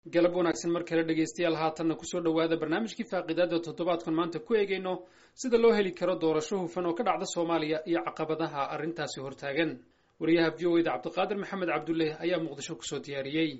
galab wanaagsan mar kale dhegaystayaal haatanna kusoo dhowaada barnaamijkii faaqidaada toddobaadkan maanta ku eegayno sida loo heli karo doorasho hufan oo ka dhacda soomaaliya iyo caqabadaha arrintaasi hortaagan wariyaha v o eda cabdiqaadir maxamed cabdulle ayaa muqdisho kusoo diyaariyey.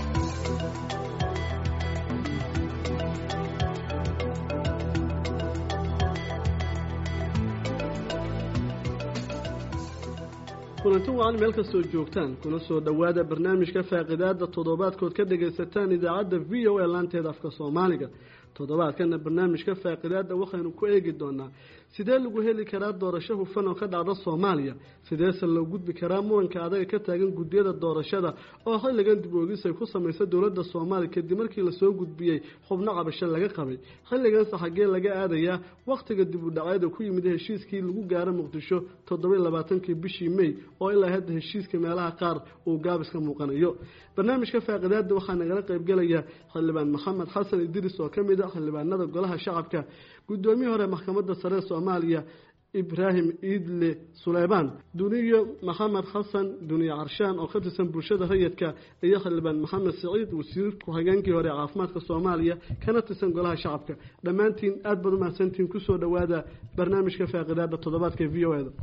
kulanti wacan meel kastoo joogtaan kuna soo dhowaada barnaamijka faaqidaada toddobaadkood ka dhagaysataan idaacadda v o a laanteeda afka soomaaliga. toddobaadkana barnaamijka faaqidaada waxaynu ku eegi doonaa sidee lagu heli karaa doorasho hufan oo ka dhacda soomaaliya, sideese loo gudbi karaa muranka adaga ka taagan guddiyada doorashada oo xilligan dib oogis ay ku samaysa dowladda soomaaliya kadib markii lasoo gudbiyey xubno cabasho laga qabay. xilliganse xaggee laga aadayaa wakhtiga dib u dhaceeda ku yimid heshiiskii lagu gaaro muqdisho 27 bishii May oo ilaa hadda heshiiska meelaha qaar uu gaabiska muuqanayo. barnaamijka faaqidaada waxaa nagala qaybgalaya xildhibaan maxamed xasan idris oo ka mid ah xildhibaanada golaha shacabka, guddoomiyihii hore maxkamadda sare Soomaaliya Ibrahim Idle Suleymaan, Duniyo Maxamed Xasan Duniyo Carshaan oo ka tirsan bulshada rayidka, iyo xildhibaan Maxamed Saciid wasiir ku-xigeenkii hore caafimaadka Soomaaliya kana tirsan golaha shacabka. dhammaantiin aad baad u mahadsantiin kusoo dhowaada barnaamijka faaqidaada toddobaadka v o eda.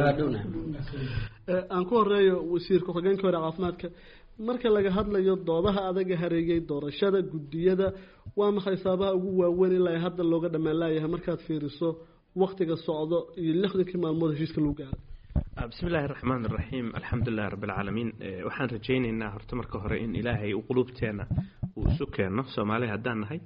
aan ku horeeyo wasiir ku-xigeenkii hore caafimaadka, marka laga hadlayo doodaha adaga hareeyay doorashada guddiyada waa maxay sababaha ugu waaweyn ilaa hadda looga dhamaan laayahay markaad fiiriso waqtiga socdo iyo 60 maalmood heshiiska lagu gaaray? bismillaahir rahmaanir rahiim, alxamdulillahi rabbil caalamiin. waxaan rajaynaynaa horta marka hore in ilaahay uu qulubteena uu isu keeno Soomaaliya haddaan nahay.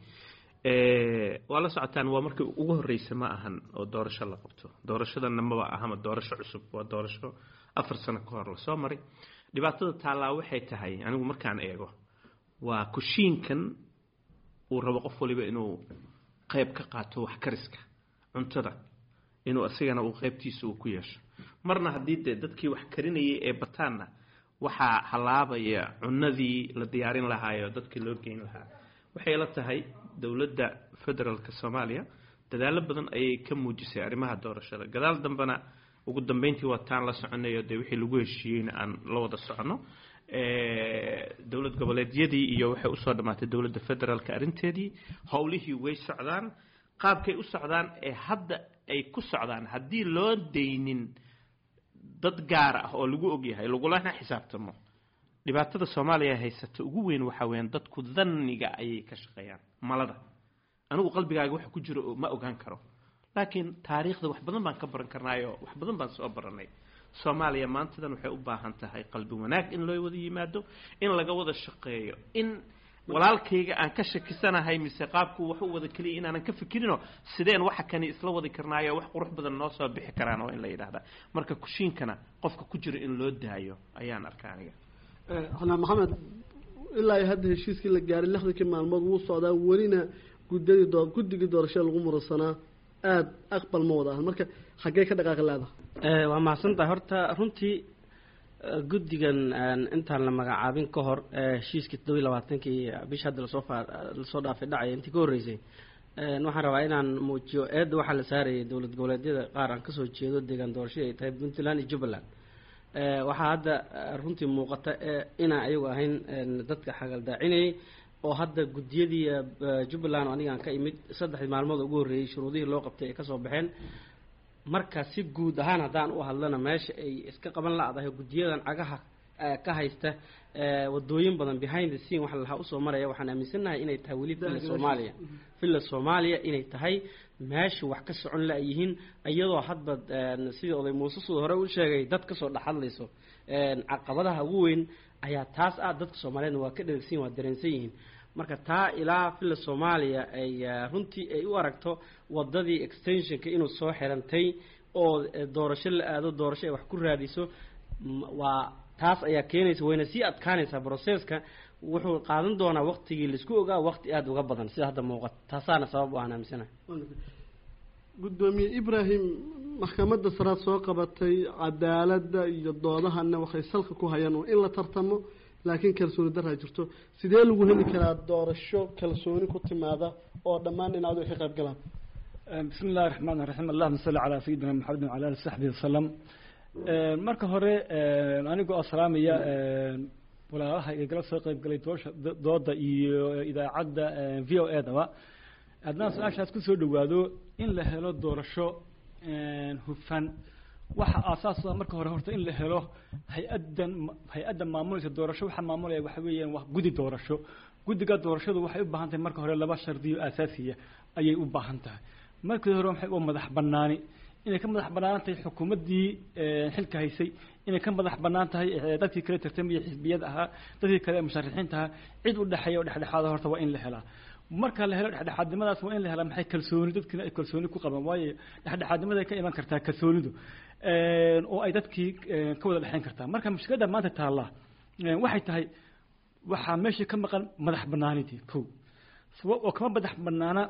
waa la socotaan waa markii ugu horeysay ma ahan oo doorasho la qabto. doorashadana ma aha doorasho cusub, waa doorasho 4 sano ka hor la soo maray. dhibaatada taalaa waxay tahay anigu markaan eego waa kushiinkan uu rabo qof waliba inuu qayb ka qaato wax kariska cuntada, inuu asigana uu qaybtiisa uu ku yeesho. marna haddii dadkii wax karinayay ee bataanna waxaa halaabaya cunadii la diyaarin lahaayo dadkii loo geyn lahaa. waxay la tahay dowladda federaalka Soomaaliya dadaalo badan ayay ka muujisay arrimaha doorashada. gadaal dambana ugu dambeyntii waa taan la soconayo wixii lagu heshiiyeyna aan la wada socono. dowlad goboleedyadii iyo waxay u soo dhamaatay dowladda federaalka arinteedii, howlihii way socdaan. qaabkay u socdaan ee hadda ay ku socdaan haddii loo deynin dad gaar ah oo lagu ogyahay lagulana xisaabtamo. dhibaatada Soomaaliya haysato ugu weyn waxa weeyaan dadku dhanniga ayay ka shaqeeyaan malada. anigu qalbigaaga waxa ku jiro ma ogaan karo, laakiin taariikhda wax badan baan ka baran karnaayo wax badan baan soo baranay. Soomaaliya maantadan waxay u baahan tahay qalbi wanaag in loo wada yimaado, in laga wada shaqeeyo, in walaalkayga aan ka shakisanahay mise qaabku wax u wada kaliya inaanan ka fikirino sideen waxa kani isla wadi karnaayo wax qurux badan noo soo bixi karaan oo in la yiraahdo. marka kushiinkana qofka ku jiro in loo daayo ayaan arkaa aniga. xana maxamed, ilaa hadda heshiiskii la gaaray 60 maalmood wuu socdaa, welina guddiga doorashada lagu mursanaa aad aqbal ma wada ah. marka xagee ka dhaqaaqi leedahay? waa mahadsantahay. horta runtii guddigan intaan la magacaabin ka hor heshiiskii 27kii bisha hadda lasoo dhaafay dhacay intii ka horeysay, waxaan rabaa inaan muujiyo eedda waxaa la saarayay dowlad goboleedyada qaar aan kasoo jeedo deegaan doorashada ay tahay Puntland iyo Jubbaland. waxaa hadda runtii muuqata inaan ayagu ahayn dadka xagaldaacinayay oo hadda guddiyadii Jubbaland oo aniga aan ka imid 3 maalmood ugu horeeyay shuruudihii loo qabtay ay ka soo baxeen. marka si guud ahaan haddaan u hadlana meesha ay iska qaban la'dahay guddiyadan cagaha ka haysta wadooyin badan behind the scene waxa la soo maraya. waxaan aaminsanahay inay tahay weli filla Soomaaliya inay tahay meesha wax ka socon la yihiin, iyadoo hadba sidii oday Muuse soo hore u sheegay dad ka soo dhaxadlayso. caqabadaha ugu weyn ayaa taas dadka Soomaaliyeed waa ka dheregsan, waa dareensan yihiin. marka taa ilaa filla Soomaaliya ay runtii ay u aragto wadadii extensionka inuu soo xirantay oo doorasho la aado, doorasho ay wax ku raadiso, waa taas ayaa keenaysa wayna sii adkaanaysa processka. wuxuu qaadan doonaa waqtigii la isku ogaa waqti aad uga badan sida hadda muuqata. taasaana sabab u aan aaminsanahay. gudoomiye Ibrahim, maxkamadda sare soo qabatay cadaaladda iyo doodahana waxay salka ku hayaan in la tartamo, laakiin kalsooni darra jirto. sidee lagu heli karaa doorasho kalsooni ku timaada oo dhammaan dhinacyadu ay ka qayb galaan? bismillaahir rahmaanir rahiim, allahumma salli ala sayyidina muhammadin wa ala alihi wa sahbihi wasallam. marka hore anigu asalaamaya walaalaha igala soo qayb galay dooda iyo idaacadda VOA daba adna su'aashaas ku soo dhawaado in la helo doorasho hufan waxa asaas ah marka hore horta in la helo hay-adda maamulka doorasho waxa maamulaya waxa weeyaan wax gudi doorasho gudiga doorashadu waxay u baahan tahay marka hore laba shardi oo asaasiya ayay u baahan tahay marka hore waxay u madax banaani inay ka madax banaan tahay xukuumadii xilka haysay inay ka madax banaan tahay dadkii kale tartamaya xisbiyada ahaa dadkii kale musharaxiinta cid u dhaxeeyo oo dhexdhexaad horta waa in la helaa marka la helo dhexdhexaadnimadaas waa in la helaa maxay kalsooni dadkina ay kalsooni ku qabaan waayo dhexdhexaadnimada ka iman kartaa kalsoonidu oo ay dadkii ka wada dhaxayn kartaa marka mushkiladda maanta taala waxay tahay waxa meesha ka maqan madax banaanidii kow oo kama madax banaana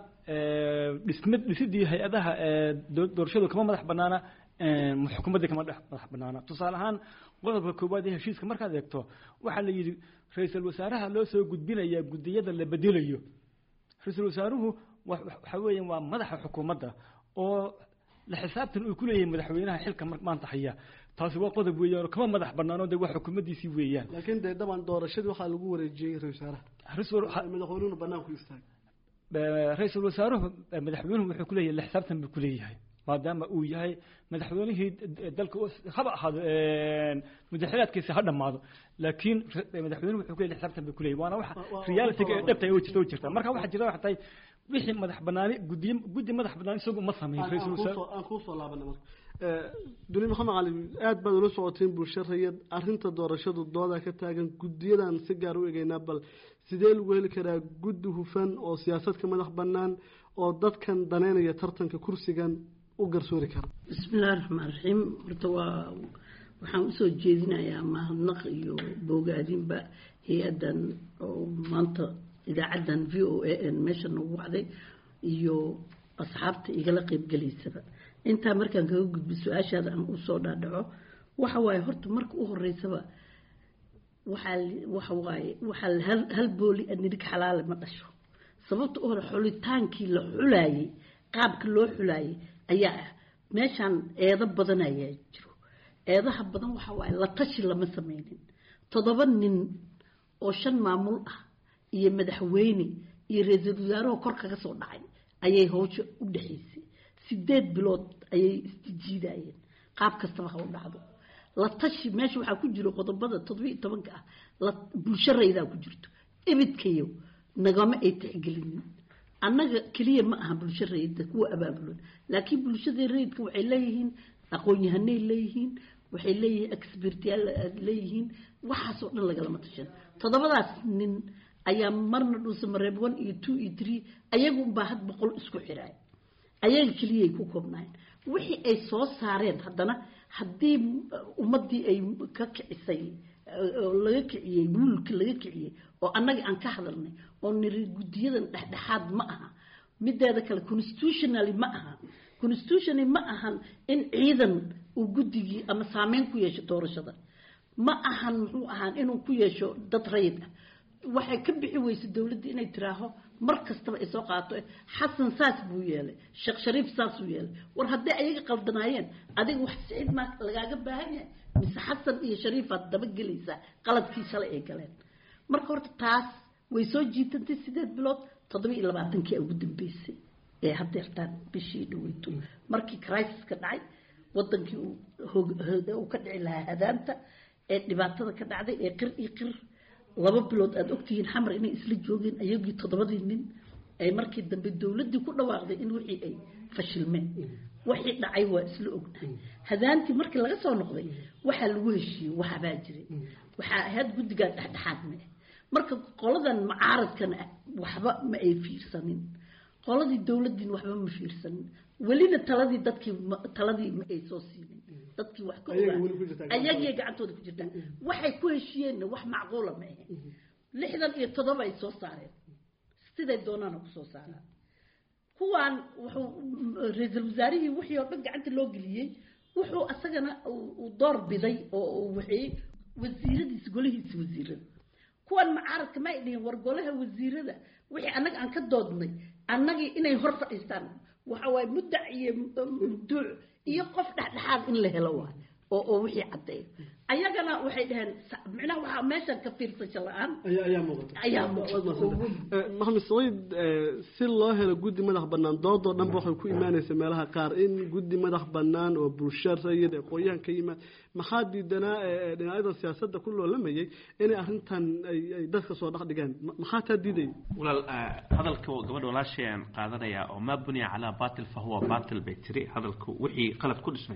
dhisidii hay-adaha doorashadu kama madax banaana xukuumadda kama madax banaana tusaale ahaan qodobka koowaad ee heshiiska markaad eegto waxaa la yidhi ra-iisul wasaaraha loo soo gudbinayaa gudiyada la bedelayo ra-iisul wasaaruhu waxa weeyaan waa madaxa xukuumadda oo la xisaabtan uu ku leeyahay madaxweynaha xilka maanta haya taasi waa qodob weeyaan kama madax banaano de wax xukuumaddiisii weeyaan laakiin de dhaban doorashadii waxaa lagu wareejiyey ra-isul wasaaraha madaxweynuhu banaanku istaagay ra-iisul wasaaruhu madaxweynuhu wuxuu ku leeyahay la xisaabtan buu ku leeyahay maadaama uu yahay madaxweynihii dalka haba ahaado madaxweynaadkiisa ha dhamaado laakiin madaxweynuhu wuxuu ku leeyahay xisaabtan buu ku leeyahay waana waxa reality ee dhabta ay jirta marka waxa jira waxa tahay wixii madax banaani gudi madax banaani isagu ma sameeyo ra-iisul wasaare aan ku soo laabana marka duni maxamed cali aad baad ula socoteen bulsharayad arrinta doorashadu dooda ka taagan gudiyadan si gaar u eegaynaa bal sidee lagu heli karaa guddi hufan oo siyaasadka madax bannaan oo dadkan daneynaya tartanka kursigan u garsoori kara bismillahi raxmaan raxiim horta waxaan usoo jeedinayaa mahadnaq iyo bogaadinba hay-addan oo maanta idaacaddan VOA meesha nagu wacday iyo asxaabta igala qaybgalaysaba intaa markaan kaga gudbi su-aashaada aan usoo dhaadhaco waxa waaye horta marka u horeysaba waxaa hal booli nirig xalaale ma dhasho sababta u hore xulitaankii la xulaayey qaabka loo xulaayey ayaa ah meeshaan eedo badan ayaa jiro eedaha badan waxa waaye la tashi lama sameynin 7 nin oo 5 maamul ah iyo madaxweyne iyo ra-iisul wasaaraha kor kaga soo dhacay ayay hawsha u dhaxaysay 8 bilood ayay istijiidayeen qaab kastaba ha u dhacdo la tashi meesha waxa ku jiro qodobada 17 ah la bulsharayda ku jirto ibidkayo nagama ay tixgelin annaga kaliya ma aha bulsharayda kuwa abaabulon laakiin bulshada reedka waxay leeyihiin aqoon-yahanay leeyihiin waxay leeyihiin expertiyaal leeyihiin waxaas oo dhan laga lama tashan 7daas nin ayaa marna dhuusa mareeb 1 iyo 2 iyo 3 ayagu baa had 100 isku xiray ayaga kaliya ku koobnaayeen wixii ay soo saareen haddana haddii ummadii ay ka kicisay laga kiciyey mulki laga kiciyey oo annaga aan ka hadalnay oo niri gudiyadan dhexdhexaad ma aha mideeda kale constitutionally ma ahan in ciidan uu gudigii ama saameyn ku yeesho doorashada ma ahan muxuu ahaan inuu ku yeesho dad rayid ah waxay ka bixi weysay dawladda inay tiraaho mar kastaba ay soo qaato xasan saas buu yeelay sheekh shariif saas uu yeelay war haddii ayaga qaldanaayeen adiga wax sicid ma lagaaga baahan yahay mise xasan iyo shariif aad daba gelaysaa qaladkii shalay ay galeen marka horta taas way soo jiitantay 8 bilood 27kii ugu dambeysay ee haddeertaan bishii dhaweyto markii crisis-ka dhacay wadankii uu ka dhici lahaa hadaanta ee dhibaatada ka dhacday ee qir 2 bilood aad ogtihiin xamar inay isla joogeen ayagii 7 nin ay markii dambe dawladdii ku dhawaaqday in wixii ay fashilmeen wixii dhacay waa isla ognahay hadaantii markii laga soo noqday waxa lagu heshiiyey waxa baa jiray waxa ahayd guddiga dhexdhexaadna marka qoladan mucaaradkan waxba ma ay fiirsanin qoladii dawladdiin waxba ma fiirsanin welina taladii ma ay soo siinin dadkii wax ka ogaa ayagii gacantooda ku jirtaan waxay ku heshiiyeen wax macquul ah ma aha 67 ay soo saareen siday doonaan ku soo saaraan kuwaan wuxuu ra-iisul wasaarihii wixii oo dhan gacanta loo geliyey wuxuu asagana uu door biday oo wixii wasiiradiisa golihiisa wasiirada kuwan mucaaradka ma ay dhihin war golaha wasiirada wixii annaga aan ka doodnay annagii inay hor fadhiistaan waxa waaye muddac iyo mabduuc iyo qof dhexdhexaad in la helo waay oo wixii caddeeyo ayagana waxay dhaheen micnaha waxaa meeshan ka fiirsasho la-aan ayaa muuqata maxamed saciid si loo helo guddi madax bannaan doodoo dhanba waxay ku imaanaysa meelaha qaar in guddi madax bannaan oo bulsho rayid aqoon-yahan ka yimaad maxaa diidanaa dhinacyada siyaasadda ku loolamayay inay arrintan ay dadka soo dhex dhigaan maxaa taa diidaya walaal hadalka gabadha walaashay aan qaadanayaa oo maa buniya calaa baatil fa huwa baatil bay tiri hadalku wixii qalad ku dhismay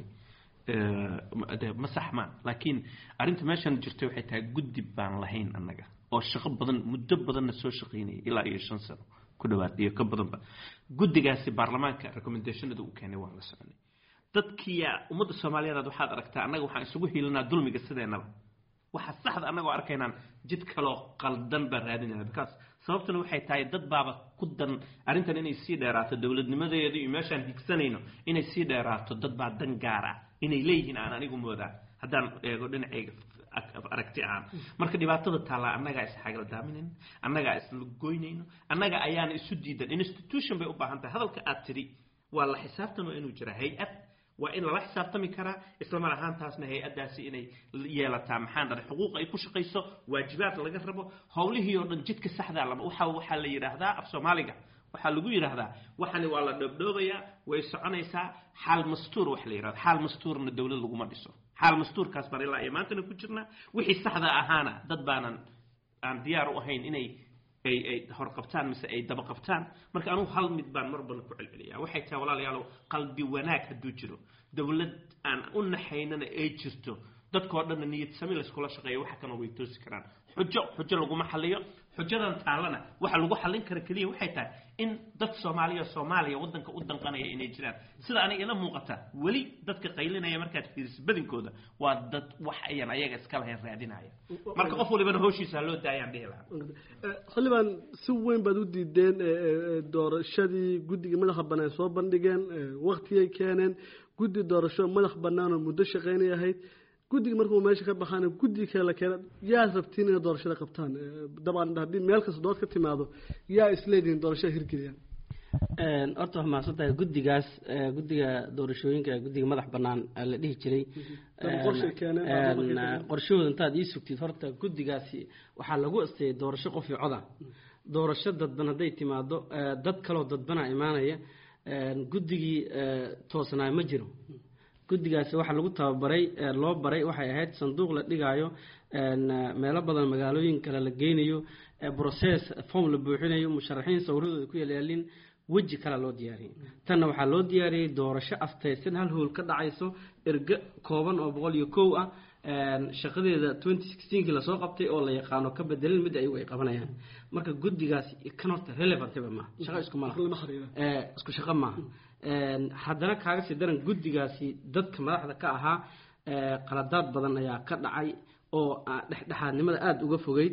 ma saxmaan laakiin arrinta meeshan jirtay waxay tahay guddi baan lahayn annaga oo shaqo badan muddo badanna soo shaqaynayay ilaa iyo 5 sano ku dhawaad iyo ka badanba guddigaasi baarlamaanka recommendationada uu keenay waa la soconay dadkii ummadda Soomaaliyeed waxaad aragtaa annaga waxaan isugu hiilinaa dulmiga sideenaba waxa saxda annaga arkaynaan jid kale oo qaldan ba raadinayna because sababtuna waxay tahay dad baaba ku dan arrintan inay sii dheeraato dawladnimadeedu iyo meeshaan higsanayno inay sii dheeraato dad baa dan gaar ah inay leeyihiin aan anigu moodaa haddaan eego dhinacayga aragti aan marka dhibaatada taala annaga is xagal daaminayno annaga is goynayno annaga ayaan isu diidan institution bay u baahan tahay hadalka aad tiri waa la xisaabtan inuu jira hay'ad waa in la xisaabtami karaa isla mar ahaantaasna hay'adaasi inay yeelataa maxaan dhahay xuquuq ay ku shaqayso waajibaad laga rabo howlihii oo dhan jidka saxda ah waxa la yiraahdaa af Soomaaliga waxa lagu yiraahdaa waxani waa la dhabdhoobaya way soconaysaa xal mastuur wax la yiraahdo xal mastuurna dawlad lagu ma dhiso xal mastuurkaas bari la imaantana ku jirna wixii saxda ahaana dad baanan aan diyaar u ahayn inay ay hor qabtaan mise ay daba qabtaan marka anu hal mid baan marban ku celceliyaa waxay tahay walaalayaal qalbi wanaag haduu jiro dawlad aan u naxaynana ay jirto dadkoo dhan niyad sami la iskula shaqeeyo waxa kana way toosi karaan xujo lagu ma xaliyo xujadan taalana waxa lagu xalin kara kaliya waxay tahay in dad Soomaaliya wadanka u danqanaya inay jiraan sida aniga ila muuqata wali dadka qaylinaya markaad fiiriso badinkooda waa dad wax ayaan ayaga iska lahayn raadinaya marka qof waliba hawshiisa loo daayaan dhihla xiliban si weyn baad u diideen doorashadii guddiga madaxa bannaan soo bandhigeen waqtigay keeneen guddi doorasho madax bannaan oo muddo shaqeynayay guddiga markuu meesha ka baxaan guddiga kale kale yaa rabtiin inay doorashada qabtaan dabcan haddii meel kasta dood ka timaado yaa isleediin doorashada hirgeliyaan horta waxaa mahadsantahay guddigaas guddiga doorashooyinka guddiga madax bannaan la dhihi jiray qorshahooda intaad ii sugtid horta guddigaasi waxaa lagu asteeyay doorasho qof iyo coda doorasho dadban hadday timaado dad kaloo dadbanaa imaanaya guddigii toosnaa ma jiro guddigaasi waxa lagu tababaray loo baray waxay ahayd sanduuq la dhigaayo meelo badan magaalooyin kale la geynayo process form la buuxinayo musharaxiin sawirradooda ku yaalin waji kala loo diyaariyay tanna waxaa loo diyaariyay doorasho aftaysan hal hool ka dhacayso erga kooban oo 101 ah shaqadeeda 2016 la soo qabtay oo la yaqaano ka bedelin mid ay qabanayaan marka guddigaasi kan horta relevant ma shaqo isku ma isku shaqo ma haddana kaaga sii daran guddigaasi dadka madaxda ka ahaa qaladaad badan ayaa ka dhacay oo dhexdhexaadnimada aad uga fogeyd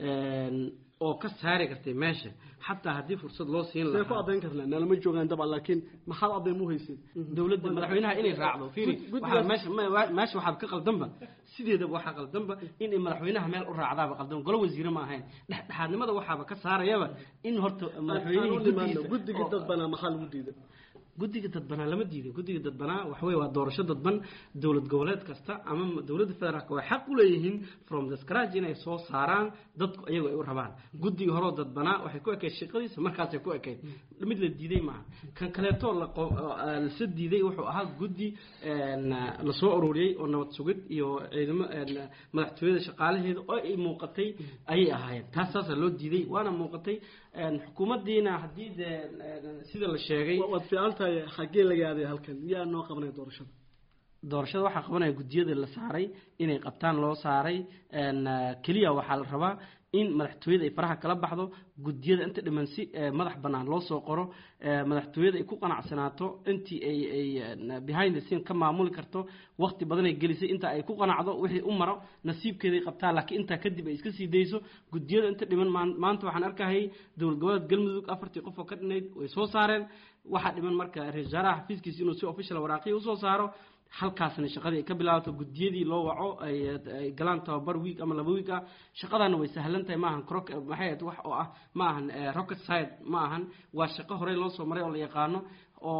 oo ka saari kartay meesha xataa haddii fursad loo siin lahaa ku adeyn karnaa nalama joogaan dabcan laakiin maxaa adeyn mu haysin dawladda madaxweynaha inay raacdo fiiri waxa meesha waxa ka qaldanba sideedaba waxa qaldanba in madaxweynaha meel u raacdaaba qaldan golo wasiir ma ahayn dhexdhexaadnimada waxaaba ka saarayaba in horta madaxweynaha guddiga dad bana maxaa lagu diiday guddiga dadbanaa lama diiday guddiga dadbanaa waxa weeye waa doorasho dadban dawlad goboleed kasta ama dawladda federaalka way xaq u leeyihiin from the scratch inay soo saaraan dadku iyagu ay u rabaan guddiga hore dadbanaa waxay ku ekeyd shaqadiisa markaasay ku ekeyd mid la diiday maaha kan kaleeto la se diiday wuxuu ahaa guddi la soo ururiyey oo nabad sugid iyo ciidamo madaxtooyada shaqaalaheeda oo ay muuqatay ayay ahaayeen taasaasaa loo diiday waana muuqatay xukuumaddiina haddii sida la sheegay xagee laga aaday halkan yaa noo qabanay doorashada waxaa qabanaya guddiyada la saaray inay qabtaan loo saaray keliya waxaa la rabaa in madaxtooyada ay faraha kala baxdo guddiyada inta dhiman si madax bannaan loo soo qoro madaxtooyada ay ku qanacsanaato intii ay behind the scene ka maamuli karto waqti badan ay gelisay inta ay ku qanacdo wixii u maro nasiibkeeda ay qabtaan laakiin inta kadib ay iska sii dayso guddiyada inta dhiman maanta waxaan arkayay dowlad goboleed galmudug 4 qof oo ka dhinayd way soo saareen waxa dhiman marka ra'iisul wasaaraha xafiiskiisa inuu si official waraaqiyo u soo saaro halkaasna shaqadii ay ka bilaabato guddiyadii loo waco ay galaan tababar week ama 2 week ah shaqadana way sahlan tahay maahan maxay wax oo ah maahan rocket science maahan waa shaqo hore loo soo maray oo la yaqaano oo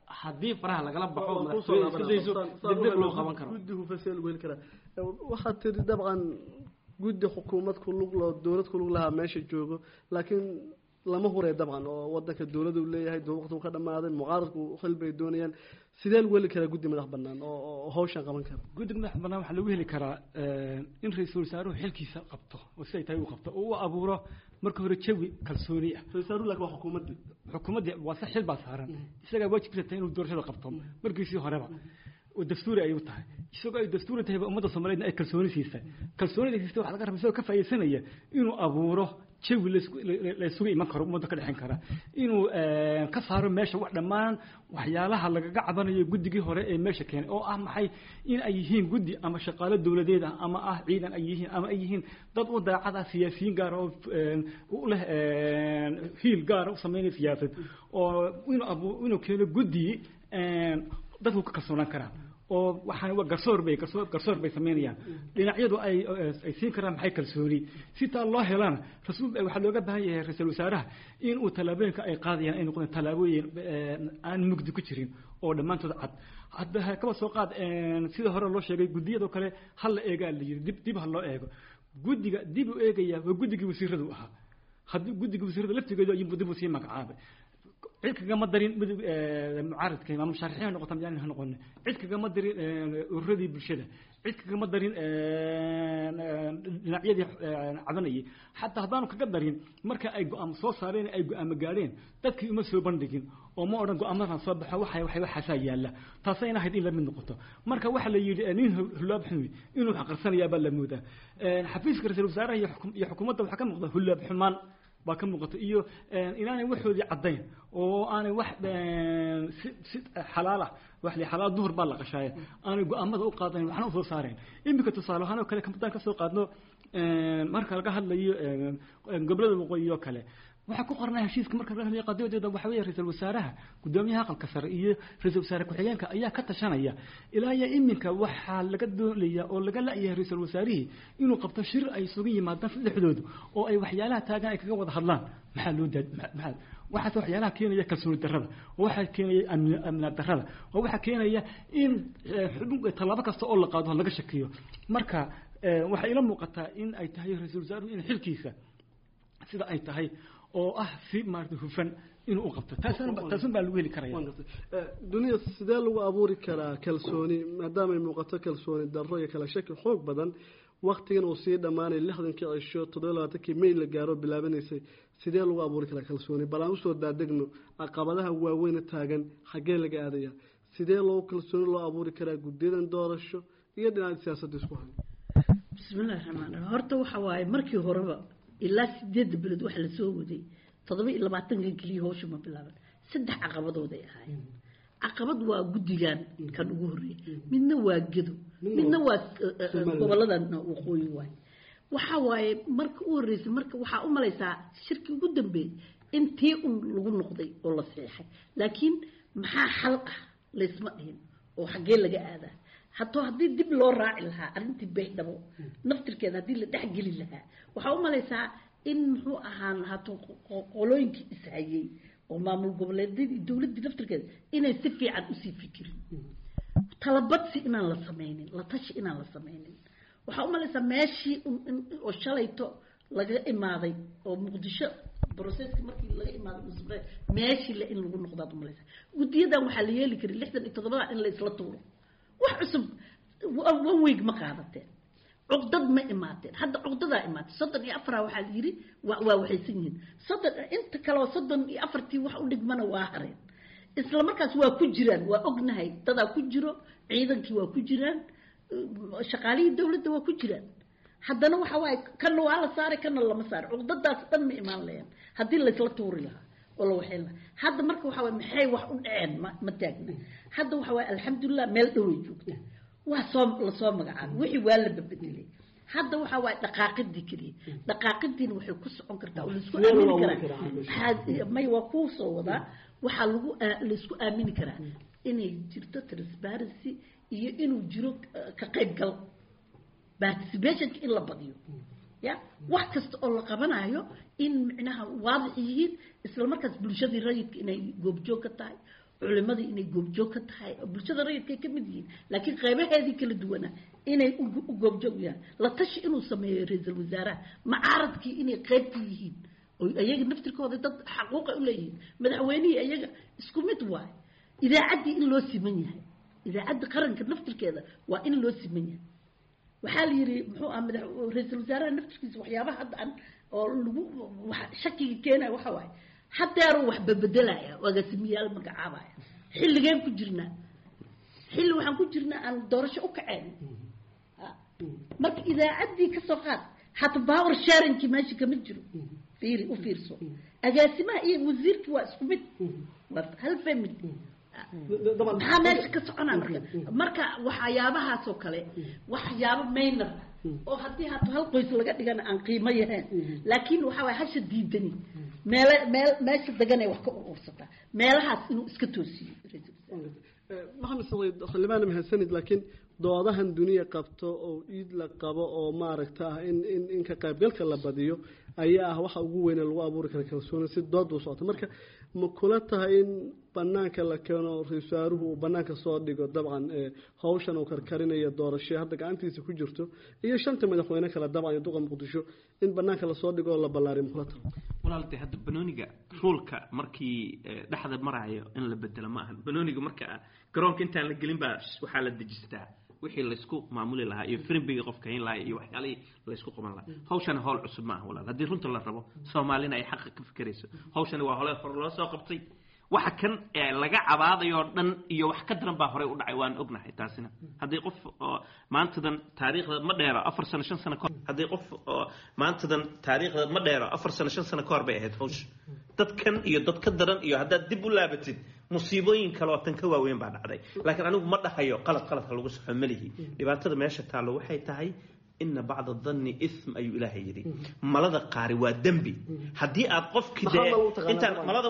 haddii faraha lagala baxo madaxdayso degdeg loo qaban karo guddi hufaseel weli kara waxaad tiri dabcan guddi xukuumad ku lug loo dowlad ku lug lahaa meesha joogo laakiin lama huree dabcan oo wadanka dowladdu leeyahay waqti uu ka dhamaaday mucaaradku xil bay doonayaan sidee lagu heli karaa guddi madax bannaan oo hawshan qaban kara guddiga madax bannaan waxaa lagu heli karaa in ra-iisul wasaaruhu xilkiisa qabto oo siday tahay uu qabto oo uu abuuro marka hore jawi kalsooni ah ra-isul wasaaruhu laakiin waa xukuumaddii waa sax xil baa saaran isagaa waajibkiisa tahay inuu doorashada qabto markiisii horeba oo dastuuri ayuu tahay isagoo ay dastuuri tahay ummadda Soomaaliyeed ay kalsooni siisay kalsoonida siisay waxa laga rabaa isagoo ka faa'iideysanaya inuu abuuro jawi la isugu iman karo ummadda ka dhexin kara inuu ka saaro meesha wax dhammaan waxyaalaha lagaga cabanayo guddigii hore ee meesha keenay oo ah maxay in ay yihiin guddi ama shaqaale dawladeed ah ama ah ciidan ay yihiin ama ay yihiin dad u daacad ah siyaasiyiin gaar oo u leh hiil gaar oo sameynaya siyaasad oo inuu keeno guddi dadku ka kalsoonaan karaan oo waxaan waa garsoor bay sameynayaan dhinacyadu ay siin karaan maxay kalsooni si taa loo helana rasuul waxa looga baahan yahay ra'iisul wasaaraha in uu talaabooyinka ay qaadayaan ay noqdaan talaabooyin aan mugdi ku jirin oo dhammaantood cad hadda kaba soo qaad sida hore loo sheegay gudiyada kale hal la eegaa la yiri dib ha loo eego gudiga dib u eegaya waa gudigii wasiiradu ahaa haddii gudigii wasiirada laftigeedu ay dib u sii magacaabay cid kagama darin mucaaradka ama musharaxiin noqoto yani ha noqon cid kagama darin ururadii bulshada cid kagama darin dhinacyadii cabanayay xataa haddaanu kaga darin marka ay go'aamo soo saareen ay go'aamo gaadheen dadkii uma soo bandhigin oo ma odhan go'aamadan soo baxo waxaasaa yaalla taasayna ahayd in la mid noqoto marka waxa la yidhi nin hulaab xumi inuu xaqarsanayaabaa la moodaa xafiiska ra-iisul wasaaraha iyo xukuumadda waxaa ka muuqda hulaab xumaan baa ka muuqato iyo inaanay waxoodii caddayn oo aanay wax si xalaal ah wax li xalaal duhur baa la qashaaya aanay go'aamada u qaadayn waxna u soo saareen iminka tusaale ahaan oo kale kamidaan ka soo qaadno marka laga hadlayo gobollada waqooyi oo kale waxa ku qornaa heshiiska marka laga hadlayo qadiyadooda waxa weeye ra-iisul wasaaraha gudoomiyaha aqalka sare iyo ra-iisul wasaare ku-xigeenka ayaa ka tashanaya ilaa iyo iminka waxaa laga doonaya oo laga la'yahay ra-iisul wasaarihii inuu qabto shir ay isugu yimaadaan dhexdooda oo ay waxyaalaha taagan ay kaga wada hadlaan maxaa loo maxaa waxaas waxyaalaha keenaya kalsooni darrada oo waxaa keenaya amni darrada oo waxaa keenaya in tallaabo kasta oo la qaado laga shakiyo marka waxaa ila muuqataa in ay tahay ra-iisul wasaaruhu in xilkiisa sida ay tahay oo ah si maarta hufan inuu u qabto taasan baa lagu heli karaya dunida sidee lagu abuuri karaa kalsooni maadaama ay muuqato kalsooni darro iyo kala shaki xoog badan waqtigan uu sii dhammaanay 60kii cisho 27kii May la gaaro bilaabanaysay sidee lagu abuuri karaa kalsooni balaan usoo daadegno caqabadaha waaweyn taagan xagee laga aadaya sidee loo kalsooni loo abuuri karaa guddiyadan doorasho iyo dhinaca siyaasadda isku hayo bismillaahir rahmaanir rahiim horta waxa waaye markii horeba ilaa 8 bilood waxa la soo waday 27 kaliya hawsha ma bilaaban saddex caqabadood ay ahaayeen caqabad waa guddigan kan ugu horeeyay midna waa gedo midna waa goboladan waqooyi waay waxa waaye marka u horeysay marka waxa u malaysaa shirkii ugu dambeeyay intii lagu noqday oo la saxay laakiin maxaa xal ah leesma dhihin oo xagee laga aadaa haddii haddii dib loo raaci lahaa arrintii beexdabo naftirkeeda haddii la dhexgeli lahaa waxaa u malaysaa in muxuu ahaan hato qolooyinkii ishayay oo maamul goboleedyadii dowladdii naftirkeeda inay si fiican usii fikirin talabadsi inaan la sameynin la tashi inaan la sameynin waxaa u malaysaa meeshii oo shalayto laga imaaday oo muqdisho processki markii laga imaaday musbre meeshii la in lagu noqdaad u malaysaa guddiyadan waxaa la yeeli karay 67 in la isla tuuro wax cusub one week ma qaadateen cugdad ma imaateen hadda cugdadaa imaatay 34 waxaa la yiri waa waxaysan yihiin inta kale 34tii wax u dhigmana waa hareen isla markaas waa ku jiraan waa ognahay dadaa ku jiro ciidankii waa ku jiraan shaqaalihii dawladda waa ku jiraan haddana waxa waaye kana waa la saaray kana lama saaray cugdadaas dhan ma imaan lahayn haddii la isla tuuri lahaa oo la waxay lahaa hadda marka waxa waaye maxay wax u dhaceen ma taagna hadda waxa waaye alxamdulillah meel dhow ay joogtaa waa la soo magacaabay wixii waa la bedelay hadda waxa waaye dhaqaaqidii kaliya dhaqaaqidiina waxay ku socon kartaa oo la isku aamini karaa may waa ku soo wadaa waxa la isku aamini karaa inay jirto transparency iyo inuu jiro ka qayb gal participation in la badiyo ya wax kasta oo la qabanayo in macnaha waadix yihiin isla markaas bulshadii rayidka inay goobjoog ka tahay culimadii inay goobjoog ka tahay oo bulshada rayidkay ka mid yihiin laakiin qaybaheedii kala duwana inay u goobjoog yahay la tashi inuu sameeyo ra-iisul wasaaraha macaaradkii inay qayb ka yihiin oo iyaga naftirkooda dad xaquuqa u leeyihiin madaxweynihii iyaga isku mid waayo idaacaddii in loo siman yahay idaacadda qaranka naftirkeeda waa in loo siman yahay waxaa la yidhi muxuu ah ra-iisul wasaaraha naftirkiisa waxyaabaha hadda aan oo lagu shakiga keenaya waxa waaye hadeeruu wax bebedelaya agaasimiyaal magacaabaya xilligeen ku jirnaa xilli waxaan ku jirnaa aan doorasho u kaceyn marka idaacaddii ka soo qaad hata power sharingkii meesha kama jiro fiiri u fiirso agaasimaha iyo wasiirkii waa isku mid waa hal family maxaa meesha ka soconaa marka waxyaabahaasoo kale waxyaabo maynar oo haddii hata hal qoys laga dhigana aan qiimo yahayn laakiin waxaa waay hasha diidani meesha deganay wax ka urursataa meelahaas inuu iska toosiyo maxamed saciid xildhibaan mahadsanid laakiin doodahan duniya qabto oo iid la qabo oo maaragta ah in ka qaybgalka la badiyo ayaa ah waxa ugu weyn lagu abuuri kara kalsooni si dood u socoto marka ma kula tahay in banaanka la keeno ra-iisul wasaaruhu uu banaanka soo dhigo dabcan hawshan uu karkarinayo doorasho hadda gacantiisa ku jirto iyo shanta madaxweyne kale dabcan iyo duqa muqdisho in banaanka lasoo dhigo oo la ballaariyo ma kula tahay walaaltay hadda banooniga ruulka markii dhexda maraayo in la bedelo ma ahan banooniga marka garoonka intaan la gelin baa waxaa la dejistaa wixii la isku maamuli lahaa iyo firimbiga qofka in lahaa iyo waxyaalihii la isku qaban lahaa hawshana hawl cusub ma aha walaal haddii runta la rabo soomaalina ay xaqa ka fikirayso hawshani waa hore loo soo qabtay waxa kan laga cabaadayo dhan iyo wax ka daran baa horey u dhacay waan ognahay taasina haddii qof maantadan taariikhda ma dheero 4 sano 5 sano kahor haddii qof maantadan taariikhda ma dheero 4 sano 5 sano kahor bay ahayd hawsh dadkan iyo dad ka daran iyo haddaad dib u laabatid musiibooyin kale oo tan ka waaweyn baa dhacday laakiin anigu ma dhahayo qalad lagu saxo malihi dhibaatada meesha taalo waxay tahay إن بعض الظن إثم أي إله يدي ملذا قاري ودمبي هدي أقف كده أنت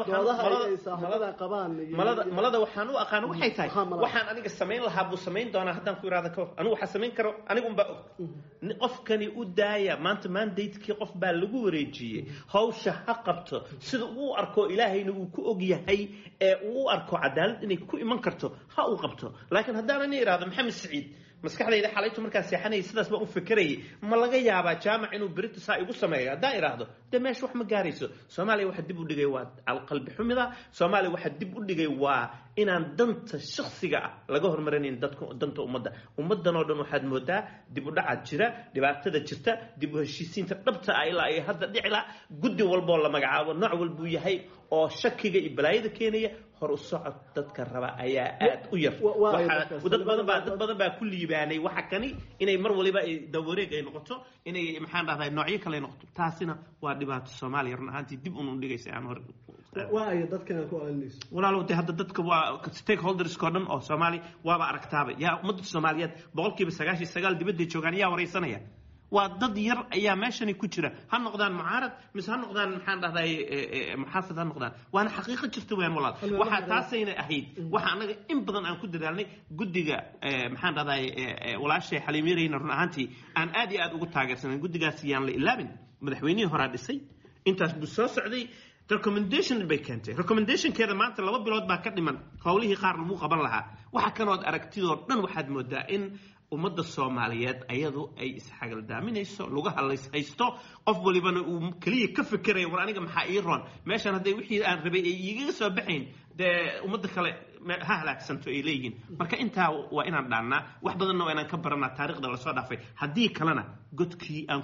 ملذا وحنو أقانو حيتاي وحن أنا السمين لهابو سمين دانا هدان كوي هذا كوف أنا وحسمين كرو أنا قم بقف نقف كني ودايا ما أنت ما نديت كي قف بالجوريجي هاو شحقبته سد و أركو إلهي نو كو أجي هاي و أركو عدالة إني كو إيمان كرته هاو قبته لكن هدانا نير هذا محمد سعيد maskaxdayda xalaytu markaan seexanay sidaas ma u fikiray ma laga yaabaa jaamac inuu berito saa igu sameeyo hadaa iraahdo meesh wax ma gaarayso Soomaaliya waxa dib u dhigay waa qalbi xumida Soomaaliya waxa dib u dhigay waa inaan danta shakhsiga ah laga hormarinin danta ummadan oo dhan waxaad moodaa dib u dhac jira dhibaatada jirta dib u heshiisiinta dhabta ah ilaa ay hadda dhicila guddi walba la magacaabo nooc walba yahay oo shakiga iyo balaayada keenaya hor u socod dadka raba ayaa aad u yar dad badan baa ku liibaanay waxa kani inay mar waliba ay dawareeg ay noqoto inay maxaan dhahday noocyo kale noqoto taasina waa dhibaato Soomaaliya run ahaantii dib u dhigaysa aan hor waa ay dadkan ku alinayso walaalow hadda dadka waa stakeholders ka dhan oo Soomaali waaba aragtaaba yaa ummadda Soomaaliyeed 99% dibadda joogaan yaa wareysanaya waa dad yar ayaa meeshani ku jira ha noqdaan mucaarad mise ha noqdaan maxaan dhahday muxaafid ha noqdaan waana xaqiiqo jirta weyn walaal waxa taasayna ahayd waxa anaga in badan aan ku dadaalnay guddiga maxaan dhahday walaashay xaliimirayna run ahaantii aan aad iyo aad ugu taageersanay guddigaas yaan la ilaabin madaxweynihii hore dhisay intaas buu soo socday recommendation bay keentay recommendation keeda maanta 2 bilood baa ka dhiman hawlihii qaar lagu qaban lahaa waxa kanood aragtidoo dhan waxaad moodaa in ummadda Soomaaliyeed ayadu ay isxagal daaminayso lagu haysto qof walibana uu kaliya ka fikirayo war aniga maxaa ii roon meeshan haday wixii aan rabay ay iiga soo baxeen ummadda kale ha halaagsanto ay leeyihiin marka intaa waa inaan dhaanaa wax badanna waa inaan ka baranaa taariikhda la soo dhaafay haddii kalena godka aan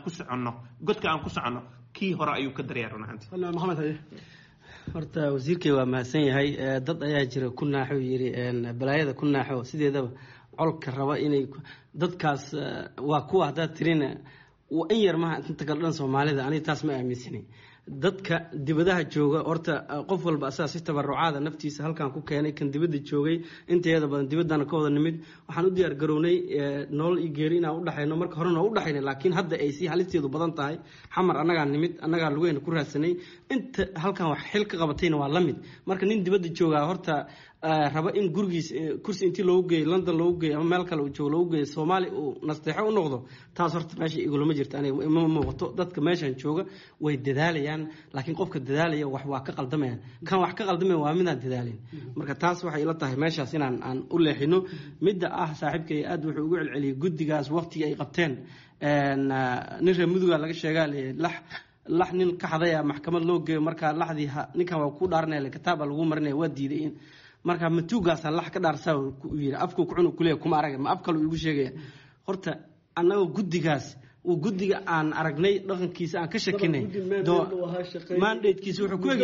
ku soconno kii hore ayuu ka dareeyaa runaantii maxamed haye horta wasiirkay waa mahadsan yahay dad ayaa jira ku naaxo yiri balaayada ku naaxo sideedaba colka raba inay dadkaas waa kuwa hadaad tirina in yar maaha inta kala dhan Soomaalida aniga taas ma aaminsani dadka dibadaha jooga horta qof walba asaas si tabarucaada naftiisa halkan ku keenay kan dibadda joogay inteeda badan dibadana ka wada nimid waxaan u diyaar garownay nolol iyo geeri inaan u dhaxayno marka horena u dhaxaynay laakiin hadda ay si halisteedu badan tahay xamar anaga nimid anaga lugeena ku raadsanay inta halkan wax xil ka qabatayna waa la mid marka nin dibadda joogaa horta raba in gurigiis kursi intii loogu geeyo London loogu geeyo ama meel kale uu joogo loogu geeyo Soomaali uu nasteexo u noqdo taas horta meesha igulama jirto aniga ima muuqato dadka meeshan jooga way dadaalayaan laakiin qofka dadaalaya wax waa ka qaldamayaan kan wax ka qaldamay waa midaan dadaalin marka taas waxay ila tahay meeshaas inaan aan u leexino midda saaxiibkay aad wuxuu ugu celceliyay guddigaas waqtiga ay qabteen nin reer muduga laga sheegaa lax nin ka xadaya maxkamad loo geeyo marka laxdii ninkan waa ku dhaaranaya kitaab lagu marinaya waa diiday in marka matuugaas lax ka dhaarsaa ku yiri afku ku cunu kulay kuma arag ma afkalo igu sheegaya horta annaga guddigaas uu guddiga aan aragnay dhaqankiisa aan ka shakinay mandatekiisa wuxuu ku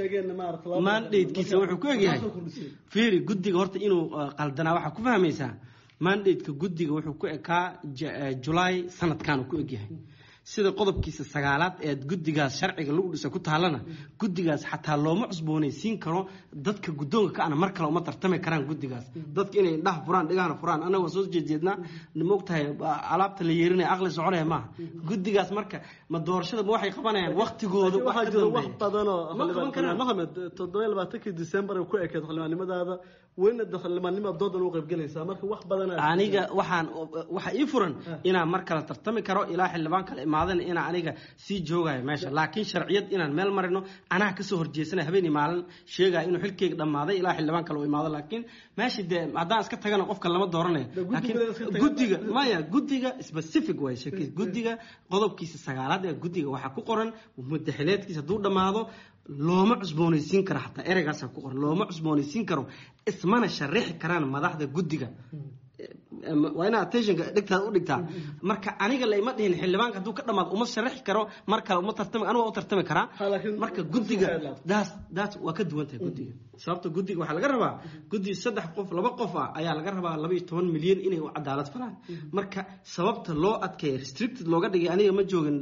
egyahay fiiri guddiga horta inuu qaldanaa waxa ku fahmaysaa mandateka guddiga wuxuu ku ekaa July sanadkan ku egyahay sida qodobkiisa 9aad ee guddigaas sharciga lagu dhisay ku taalana guddigaas xataa looma cusboonaysiin karo dadka guddoonka ka ana mar kale uma tartami karaan guddigaas dadka inay indhaha furaan dhigahana furaan anaga soo jeedjeedna moogtahay alaabta la yeerinay aqli soconaya ma guddigaas marka ma doorashada ma waxay qabanayaan waqtigooda wax badan oo Maxamed 27 December ku ekeed xilmaanimadaada wayna dakhlimaanimada doodan u qayb galaysaa marka wax badan aniga waxa ii furan inaan mar kale tartami karo ilaa xildhibaan kale imaadana inaan aniga sii joogayo meesha laakiin sharciyad inaan meel marino anaa ka soo horjeesana habeenii maalin sheegay inuu xilkeyga dhamaaday ilaa xildhibaan kale uu imaado laakiin meesha de haddaan iska tagana qofka lama dooranayo laakiin guddiga specific way sheekay guddiga qodobkiisa 9aad ee guddiga waxa ku qoran muddaxileedkiisa hadduu dhamaado looma cusboonaysiin karo xataa ereygaas ku qoran looma cusboonaysiin karo ismana sharixi karaan madaxda guddiga waa ina attentionka dhigtaa u dhigtaa marka aniga la ima dhihin xildhibaanka hadduu ka dhamaado uma sharixi karo mar kale uma tartami aniga u tartami karaa marka guddiga daas waa ka duwan tahay guddiga sababta guddiga waxaa laga rabaa guddiga 3 qof 2 qof ayaa laga rabaa 12 milyan inay u cadaalad falaan marka sababta loo adkeeyo restricted looga dhigay aniga ma joogin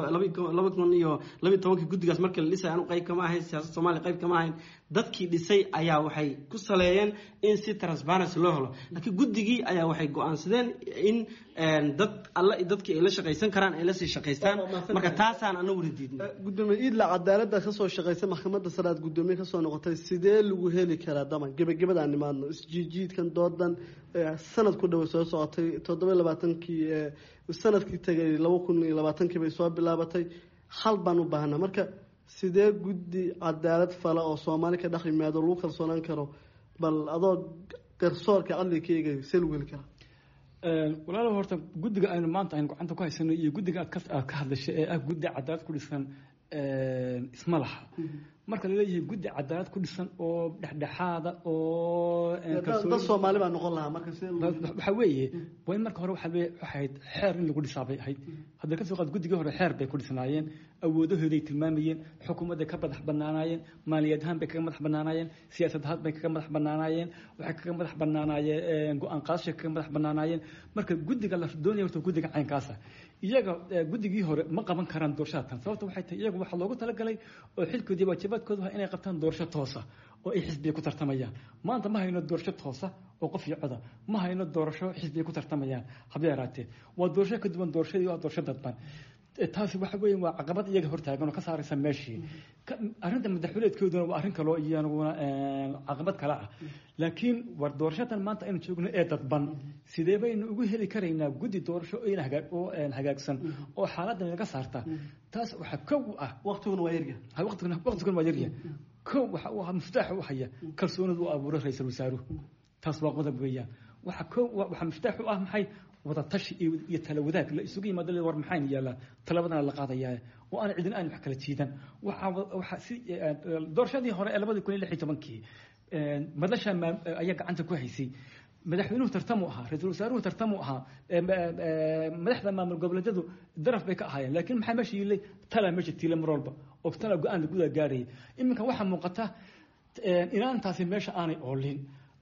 2012 guddigaas marka la dhisay anu qayb kama ahayn siyaasadda Soomaaliya qayb kama ahayn dadkii dhisay ayaa waxay ku saleeyeen in si transparency loo helo laakiin guddigii ayaa waxay go'aansadeen in dad alla dadkii ay la shaqaysan karaan ay la sii shaqaystaan marka taasaan anagu ridiidnay gudoomiye idla cadaaladda ka soo shaqaysan maxkamadda sare gudoomiye ka soo noqotay sidee lagu heli karaa daman gabagabada nimaadno isjiijiidkan doodan sanad ku dhow soo socotay 27kii sanadkii tagay 2020kii bay soo bilaabatay hal baan u baahnaa marka sidee guddi cadaalad fala oo Soomaali ka dhex yimaado lagu kalsoonaan karo bal adoo garsoorka cadligeyga see lagu heli karaa walaalow horta guddiga aynu maanta aynu gacanta ku haysano iyo guddiga aad ka hadlashay ee guddi cadaalad ku dhisan isma laha marka la leeyahay guddi cadaalad ku dhisan oo dhexdhexaada oo dad Soomaali baa noqon lahaa marka waxa weeye way marka hore waxa ahayd xeer in lagu dhisaabay ahayd hadda ka soo qaad guddiga hore xeer bay ku dhisnaayeen awoodahooday tilmaamayeen xukuumadda ka madax banaanayeen maaliyad ahaan bay kaga madax banaanayeen siyaasad ahaan bay kaga madax banaanayeen waxay kaga madax banaanayeen go'aan qaadasho kaga madax banaanayeen marka guddiga la doonaya horta guddiga caynkaasa iyaga guddigii hore ma qaban karaan doorashada sababta waxay tahay iyagu waxa loogu talagalay oo xilkoodii waajibaadkoodu waa inay qabtaan doorasho toosa oo ay xisbiga ku tartamayaan maanta ma hayno doorasho toosa oo qof iyo coda ma hayno doorasho xisbiga ku tartamayaan habya yaraatee waa doorasho ka duwan doorashadii waa doorasho dadban taasi waxa weeye waa caqabad iyaga hortaagan oo ka saaraysa meeshii arrinta madaxweyneedkooduna waa arrin kale oo iyaguna caqabad kale ah laakiin war doorashadan maanta aynu joogno ee dadban sidee baynu ugu heli karaynaa guddi doorasho oo hagaagsan oo xaaladdan laga saarta taas waxa kow ah waqtiguna waa yaryahay waqtiguna waa yaryahay kow waxa uu ahaa miftaaxa u haya kalsoonida uu abuuray ra'iisul wasaaruhu taas waa qodob weeyaan waxa miftaax u ah maxay wada tashi iyo tala wadaag la isugu yimaado war maxay yeelaan talabadana la qaadayaa oo aan cidina aan wax kala jiidan waxa si doorashadii hore ee 2016kii madasha ayaa gacanta ku haysay madaxweynuhu tartamu ahaa ra'iisul wasaaruhu tartamu ahaa madaxda maamul goboleedyadu daraf bay ka ahaayeen laakiin maxay meesha yilay tala meesha tiila marolba oo tala go'aan gudaha gaaray iminka waxa muuqata inaantaasi meesha aanay oolin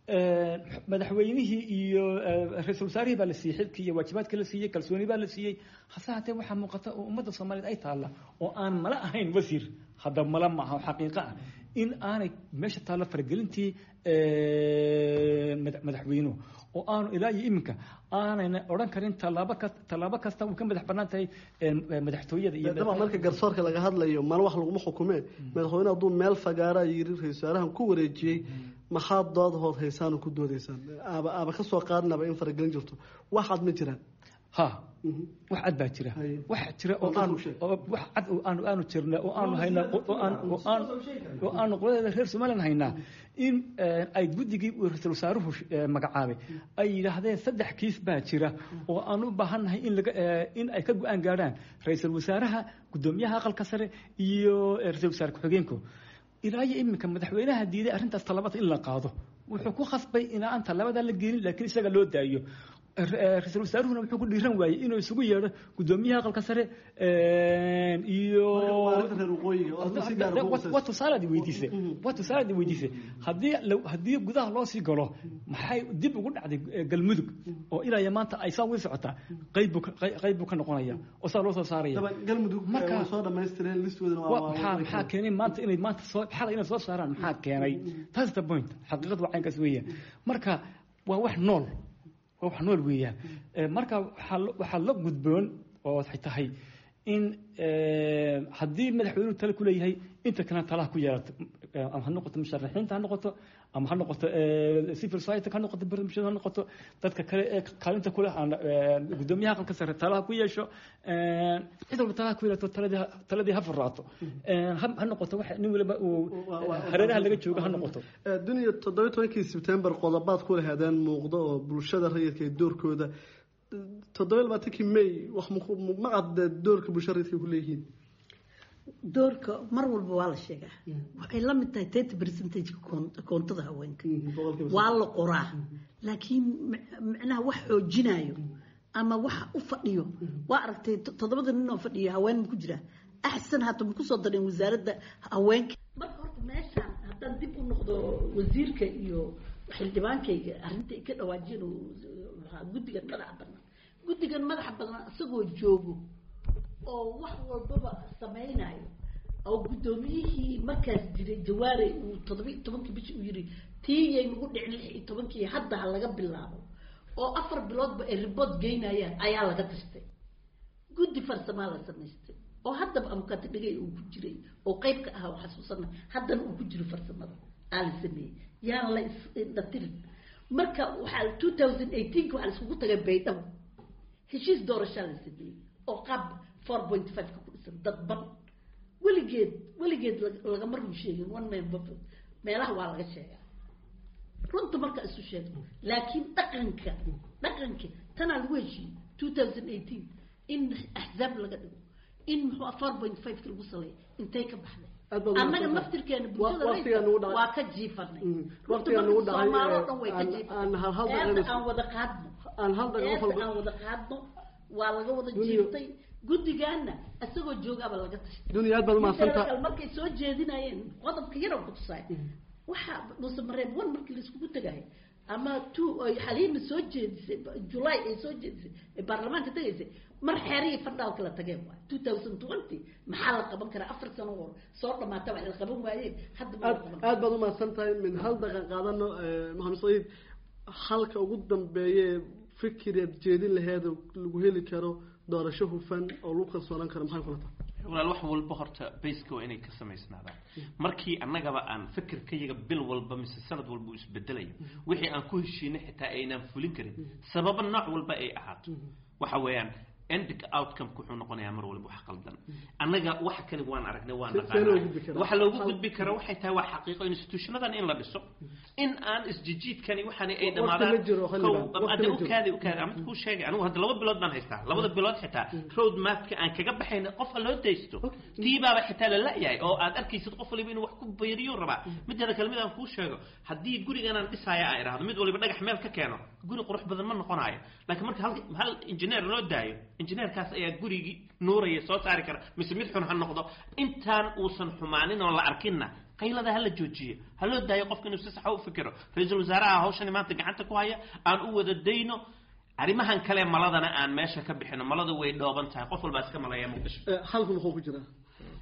madaxweynihii iyo ra'iisul wasaarihii baa la siiyey xilkii iyo waajibaadka la siiyey kalsooni baa la siiyey hase haatee waxaa muuqata oo ummadda Soomaaliyeed ay taalla oo aan mala ahayn wasiir hadda mala maaha xaqiiqa ah in aanay meesha taalla faragelintii madaxweynuhu oo aanu ilaa iyo iminka aanayna odhan karin tallaabo kasta uu ka madax bannaan tahay madaxtooyada iyo dabcan marka garsoorka laga hadlayo mana wax laguma xukumee madaxweyne hadduu meel fagaara yiri ra-iisul wasaarahan ku wareejiyey maxaad dood hood haysaan oo ku doodaysaan aaba ka soo qaadanaba in faragelin jirto waxaad ma jiraan ha wax cad baa jira wax jira oo wax cad oo aanu jirna oo aanu haynaa oo aanu qolada reer Soomaaliland haynaa in ay guddigii ra-iisul wasaaruhu magacaabay ay yiraahdeen 3 kiis baa jira oo aan u baahanahay in ay ka go'aan gaaraan ra-iisul wasaaraha gudoomiyaha aqalka sare iyo ra-iisul wasaar ku-xigeenku ilaa iyo iminka madaxweynaha diiday arrintaas talabada in la qaado wuxuu ku khasbay in aan talabada la gelin laakiin isaga loo daayo ra-iisul wasaaruhuna wuxuu ku dhiiran waayey inuu isugu yeedho gudoomiyaha aqalka sare iyo waa tusaaladii weydiisay haddii gudaha loo sii galo maxay dib ugu dhacday galmudug oo ilaa iyo maanta ay saa wii socotaa qayb buu ka noqonaya oo saa loo soo saaraya maxaa keenay maanta inay maanta xalay inay soo saaraan maxaa keenay taas the point xaqiiqadu waa caynkaas weeyaan marka waa wax nool weeyaan marka waxaa la gudboon oo waxay tahay in haddii madaxweynuhu tale ku leeyahay inta kalena talaha ku yeelato ama ha noqoto musharaxiinta ha noqoto ama ha noqoto civil society ha noqoto barnaamijyada ha noqoto dadka kale ee kaalinta ku leh gudoomiyaha aqalka sare talaha ku yeesho cid walba talaha ku yeelato taladii ha faraato ha noqoto wax nin waliba uu hareeraha laga joogo ha noqoto duniya 17 September qodobaad ku lahaadeen muuqdo oo bulshada rayidka ee doorkooda 17 May wax ma cad doorka bulshada rayidka ku leeyihiin doorka mar walba waa la sheegaa waxay la mid tahay 30% koontada haweenka waa la qoraa laakiin macnaha wax xoojinayo ama wax u fadhiyo waa aragtay 7 nin oo fadhiyo haween ku jira axsan hata ku soo dareen wasaaradda haweenka marka horta meeshaan haddaan dib u noqdo wasiirka iyo xildhibaankayga arrinta ka dhawaajin guddigan madaxa badan asagoo joogo oo wax walbaba samaynayo oo gudoomiyihii markaas jiray jawaare uu 17 bishii uu yiri tiiyay nagu dhicin 16 hadda laga bilaabo oo 4 biloodba ay report geynayaan ayaa laga tastay guddi farsamo la sameystay oo hadda amkaad dhigay uu ku jiray oo qayb ka ah xasuusana haddana uu ku jiro farsamada aan sameeyay yaan la isdatirin marka waxa 2018 waxa isku tagay Baydhabo heshiis doorasho la sameeyay oo qab 4.5 ku dhisan dadban weligeed laga maruu sheegin one man vote meelaha waa laga sheegaa runta marka isu sheegno laakiin dhaqanka tan lagu heshiiyay 2018 in ahzaab laga dhigo in 4.5 lagu saleeyo intay ka baxday annaga naftirkeena bulshada waa ka jiifanay waqtiga nagu dhacay aan wada qaadno waa laga wada jiiftay guddigaana asagoo joogaba laga tashay duniyaad bad ma santa markay soo jeedinayeen qodobka yar oo ku tusay waxa nuusan mareen wan markii la isku tagay ama 2 ay xaliima soo jeedisay July ay soo jeedisay baarlamaanka tagaysay mar xeeray fadhaal kala tageen 2020 maxaa la qaban karaa 4 sano hor soo dhamaatay wax la qaban waayeen hadda aad baad uma santahay min hal daqiiqo qaadano Maxamed Saciid halka ugu dambeeyay fikireed jeedin lahayd lagu heli karo doorasho hufan oo lagu kalsoonaan karo maxay kula tahay walaal wax walba horta basic waa inay ka samaysnaadaan markii annagaba aan fikirkayaga bil walba mise sanad walba isbedelayo wixii aan ku heshiinay xitaa aynaan fulin karin sabab nooc walba ay ahaato waxa weeyaan end outcome ku noqonayaa mar walba wax qaldan annaga wax kale waan aragnay waan naqaan waxa loogu gudbi karo waxay tahay wax xaqiiqo institutionadan in la dhiso in aan isjijiidkani waxani ay dhamaadaan ku sheegay anigu hadda 2 bilood baan haystaa 2 bilood xitaa road map-ka aan kaga baxayna qof loo deysto tiibaaba xitaa la yahay oo aad arkaysid qof waliba inuu wax ku beeriyo raba midda kale mid aan ku sheego haddii gurigan aan dhisaya ay raahdo mid waliba dhagax meel ka keeno guri qurux badan ma noqonayo laakiin marka hal engineer loo daayo engineer kaas ayaa gurigi nuuraya soo saari kara mise mid xun ha noqdo intaan uusan xumaanin oo la arkinna qaylada hala joojiyo haloo daayo qofka inuu si sax u fikiro ra'iisul wasaaraha hawshan maanta gacanta ku haya aan u wada dayno arimahan kale maladana aan meesha ka bixino malada way dhooban tahay qof walba iska malaya muqdisho halku wuxuu ku jiraa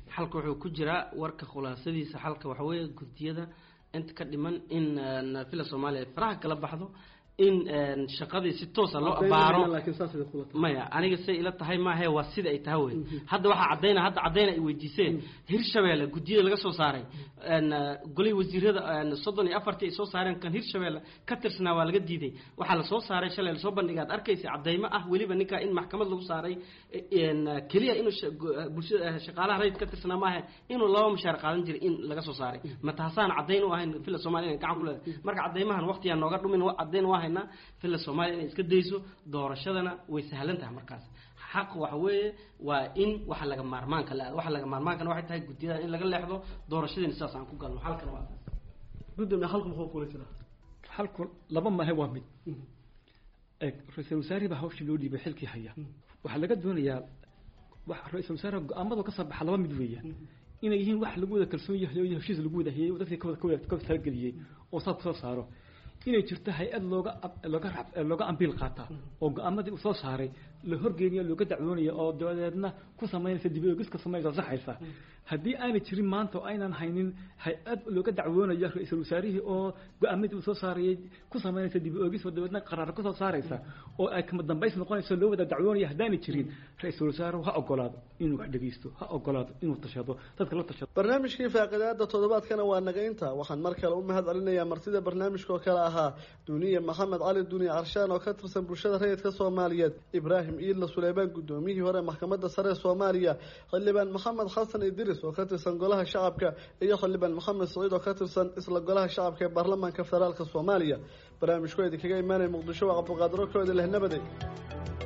xalka wuxuu ku jiraa warka khulaasadiisa xalka waxa weeye guddiyada inta ka dhiman in fila Soomaaliya faraha kala baxdo in shaqadii si toos ah loo abaaro maya aniga say ila tahay ma ahay waa sida ay tahay weey hadda waxa cadeyna ay weydiiseen Hirshabeelle guddiyada laga soo saaray golay wasiirada 34 ay soo saareen kan Hirshabeelle ka tirsanaa waa laga diiday waxa la soo saaray shalay la soo bandhigaad arkaysa cadeymo ah waliba ninka in maxkamad lagu saaray kaliya inuu bulshada shaqaalaha rayid ka tirsanaa ma ahay inuu laba mushaar qaadan jiray in laga soo saaray ma taasaan cadeyn u ahayn fila Soomaaliya gacan ku leedahay marka cadeymahan waqtiga nooga dhumin cadeyn waa fila Soomaaliya inay iska dayso doorashadana way sahlan tahay markaas xaq waxa weeye waa in waxa laga maarmaanka waxay tahay guddiyada in laga leexdo doorashadina sidaas aan ku galno halkan waa guddiga halka muxuu ku leeyahay halku laba ma waa mid ra'iisul wasaare baa hawsha loo dhiibay xilkii haya waxa laga doonayaa wax ra'iisul wasaare go'aamada ka soo baxa laba mid weeyaan inay yihiin wax lagu wada kalsoon yahay oo heshiis lagu wada hayay dadkii ka talgeliyay oo soo saaro inay jirto hay'ad looga ambil qaata oo go'aamadii uu soo saaray la horgeeniyo looga dacwoonayo oo dawladeedna ku sameynaysa dib u eegis ka sameeyay saxaysa haddii aanay jirin maanta oo aynan haynin hay'ad looga dacwoonayo ra'iisul wasaarihii oo go'aamadii uu soo saaray ku sameynaysa dib u eegis oo dawladna qaraar ka soo saaraysa oo ay kama dambays noqonayso loo wada dacwoonayo haddaanay jirin ra'iisul wasaaruhu ha ogolaado inuu wax dhageysto ha ogolaado inuu tashado dadka la tashado barnaamijkii faaqidaada toddobaadkana waa naga inta waxaan mar kale u mahad celinayaa martida barnaamijka oo kale دنيا محمد علي دنيا عرشان oo ka tirsan bulshada rayidka Soomaaliyeed Ibrahim Iidla Suleymaan gudoomiyihii hore maxkamadda sare Soomaaliya xildhibaan Maxamed Xasan Idris oo ka tirsan golaha shacabka iyo xildhibaan Maxamed Saciid oo ka tirsan isla golaha shacabka ee baarlamaanka federaalka Soomaaliya barnaamijku idinkaga imaanay Muqdisho waa Cabdi Qaadir oo kooda leh nabadey